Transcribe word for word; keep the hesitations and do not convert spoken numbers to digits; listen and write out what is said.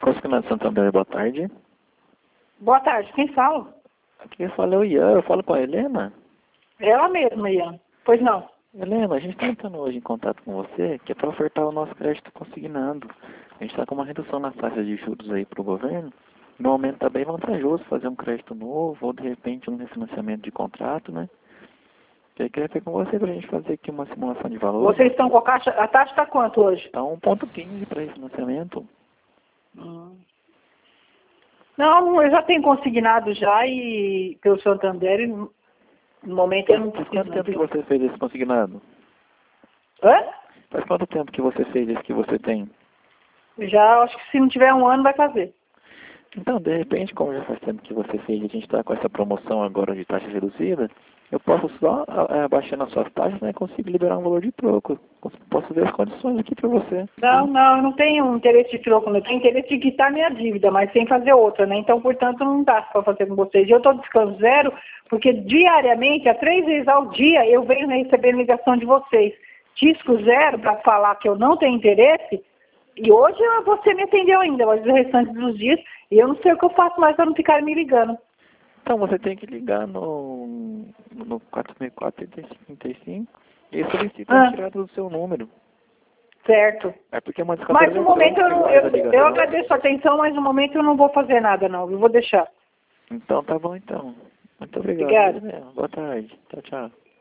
Consignado Santander, boa tarde. Boa tarde, quem fala? Aqui fala é o Ian, eu falo com a Helena. Ela mesma, Ian. Pois não. Helena, a gente está entrando hoje em contato com você, que é para ofertar o nosso crédito consignado. A gente está com uma redução nas taxas de juros aí para o governo. No momento está bem vantajoso fazer um crédito novo ou de repente um refinanciamento de contrato, né? Eu queria ver com você para a gente fazer aqui uma simulação de valores. Vocês estão com a taxa, a taxa está quanto hoje? Está um ponto quinze para refinanciamento. Hum. Não, eu já tenho consignado já e pelo Santander, e no momento eu não Faz preciso. quanto tempo que você fez esse consignado? Hã? Faz quanto tempo que você fez esse que você tem? Já, acho que se não tiver um ano vai fazer. Então, de repente, como já faz tempo que você fez, a gente está com essa promoção agora de taxa reduzida, eu posso só, a- abaixando as suas taxas, né, consigo liberar um valor de troco. Cons- Posso ver as condições aqui para você. Não, não, eu não tenho interesse de troco, eu tenho interesse de quitar minha dívida, mas sem fazer outra, né? Então, portanto, não dá para fazer com vocês. Eu estou discando zero, porque diariamente, há três vezes ao dia, eu venho recebendo ligação de vocês. Disco zero para falar que eu não tenho interesse, e hoje você me atendeu ainda, mas o restante dos dias, e eu não sei o que eu faço mais para não ficar me ligando. Então, você tem que ligar no, no quatro seis quatro, trinta e cinco, trinta e cinco e solicita a Ah. retirada do seu número. Certo. É porque é uma descarga Mas no momento eu, não- eu, eletrônica, eu ligação. agradeço a atenção, mas no momento eu não vou fazer nada não, eu vou deixar. Então, tá bom então. Muito obrigado. Obrigada. Helena. Boa tarde. Tchau, tchau.